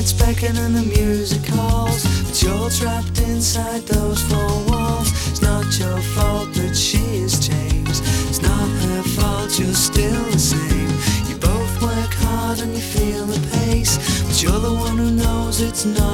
lights beckon and the music calls, but you're trapped inside those four walls. It's not your fault that she has changed, it's not her fault, you're still the same. You both work hard and you feel the pace, but you're the one who knows it's not